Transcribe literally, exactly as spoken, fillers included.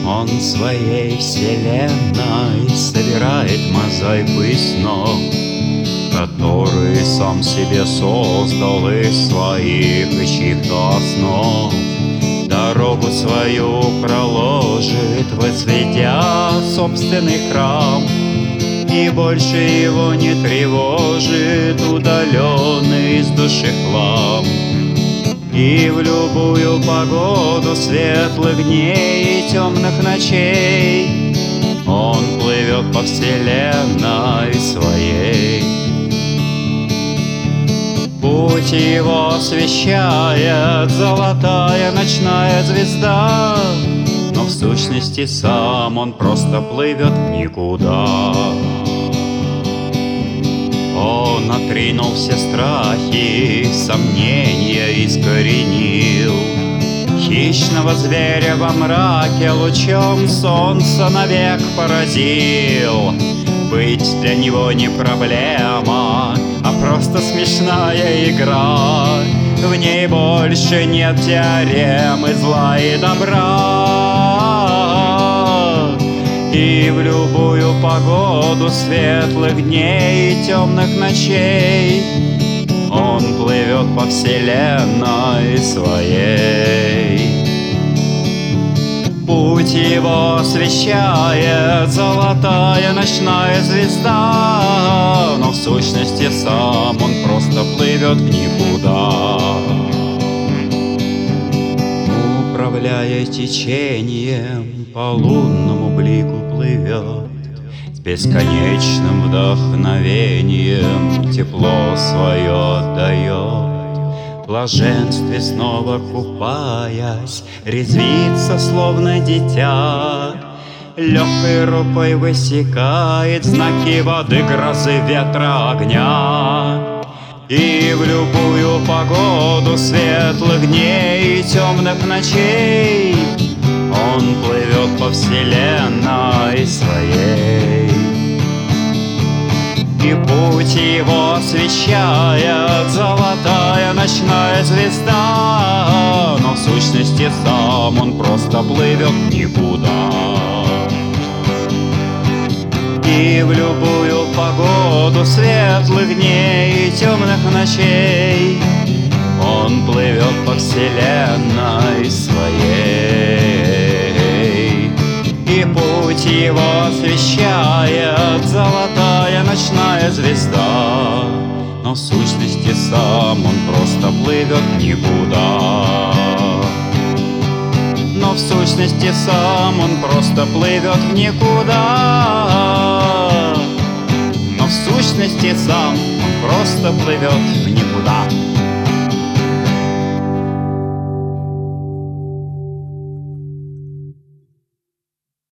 Он своей вселенной собирает мозаику из снов, который сам себе создал из своих и чьих-то основ. Дорогу свою проложит, возведя собственный храм, и больше его не тревожит удаленный из души хлам. И в любую погоду светлых дней и темных ночей он плывет по вселенной своей. Путь его освещает золотая ночная звезда, но в сущности сам он просто плывет в никуда. Он отринул все страхи, сомнения искоренил, хищного зверя во мраке лучом солнца навек поразил. Быть для него не проблема, а просто смешная игра. В ней больше нет теоремы зла и добра. И в любую погоду светлых дней и темных ночей он плывет по вселенной своей. Путь его освещает золотая ночная звезда, но в сущности сам он просто плывет в никуда. Управляя течением, по лунному блику плывет, с бесконечным вдохновением тепло свое отдает. В блаженстве снова купаясь, резвится словно дитя, легкой рукой высекает знаки воды, грозы, ветра, огня. И в любую погоду светлых дней и темных ночей он плывет по вселенной своей. И путь его освещает золотая ночная звезда, но в сущности сам он просто плывет в никуда. И в любую погоду светлых дней и темных ночей он плывет по вселенной своей. И путь его освещает золотая ночная звезда, но в сущности сам он просто плывет в никуда. Но в сущности сам он просто плывет в никуда. Но в сущности сам он просто плывет в никуда.